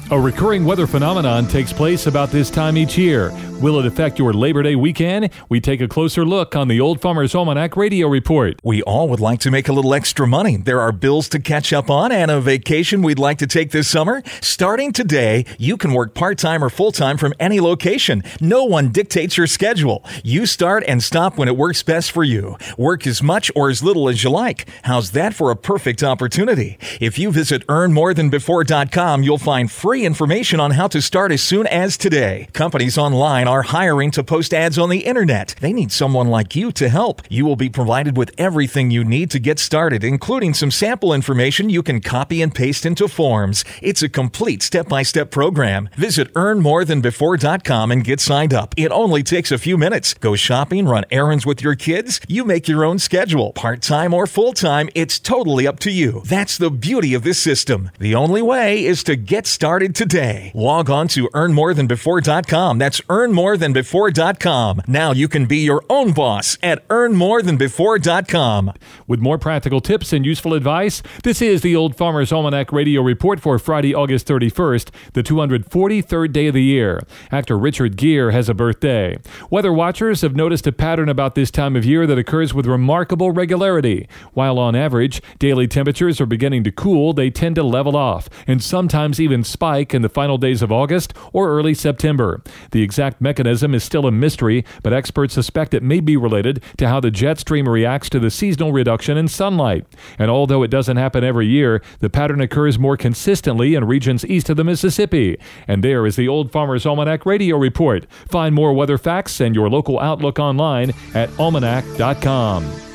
A recurring weather phenomenon takes place about this time each year. Will it affect your Labor Day weekend? We take a closer look on the Old Farmer's Almanac Radio Report. We all would like to make a little extra money. There are bills to catch up on and a vacation we'd like to take this summer. Starting today, you can work part-time or full-time from any location. No one dictates your schedule. You start and stop when it works best for you. Work as much or as little as you like. How's that for a perfect opportunity? If you visit earnmorethanbefore.com, you'll find free information on how to start as soon as today. Companies online are hiring to post ads on the internet. They need someone like you to help. You will be provided with everything you need to get started, including some sample information you can copy and paste into forms. It's a complete step-by-step program. Visit earnmorethanbefore.com and get signed up. It only takes a few minutes. Go shopping, run errands with your kids. You make your own schedule. Part-time or full-time, it's totally up to you. That's the beauty of this system. The only way is to get started today. Log on to earnmorethanbefore.com. That's earnmorethanbefore.com. Now you can be your own boss at earnmorethanbefore.com. With more practical tips and useful advice, this is the Old Farmer's Almanac Radio Report for Friday, August 31st, the 243rd day of the year. Actor Richard Gere has a birthday. Weather watchers have noticed a pattern about this time of year that occurs with remarkable regularity. While on average, daily temperatures are beginning to cool, they tend to level off and sometimes even spike in the final days of August or early September. The exact mechanism is still a mystery, but experts suspect it may be related to how the jet stream reacts to the seasonal reduction in sunlight. And although it doesn't happen every year, the pattern occurs more consistently in regions east of the Mississippi. And there is the Old Farmer's Almanac Radio Report. Find more weather facts and your local outlook online at almanac.com.